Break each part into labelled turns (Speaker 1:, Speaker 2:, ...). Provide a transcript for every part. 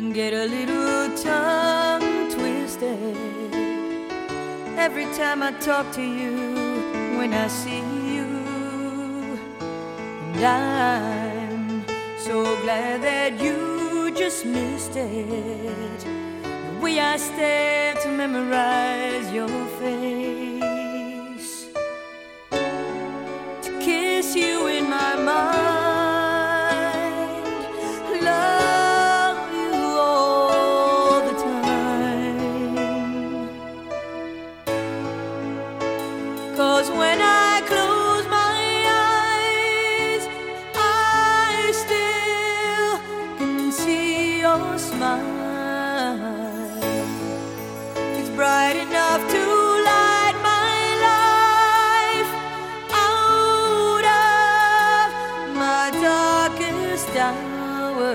Speaker 1: get a little tongue twisted every time I talk to you, when I see you. And I'm so glad that you just missed it, the way I stare to memorize your face, to kiss you in my mind, love you all the time. 'Cause when I close my eyes, I still can see your smile. It's bright enough to light my life out of my darkest hour.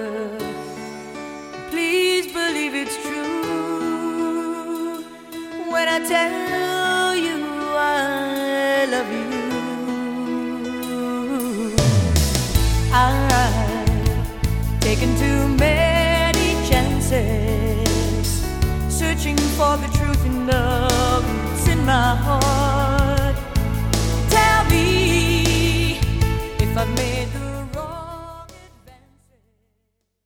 Speaker 1: Please believe it's true when I tell you I love you. I've taken too many chances, searching for the truth in love. It's in my heart.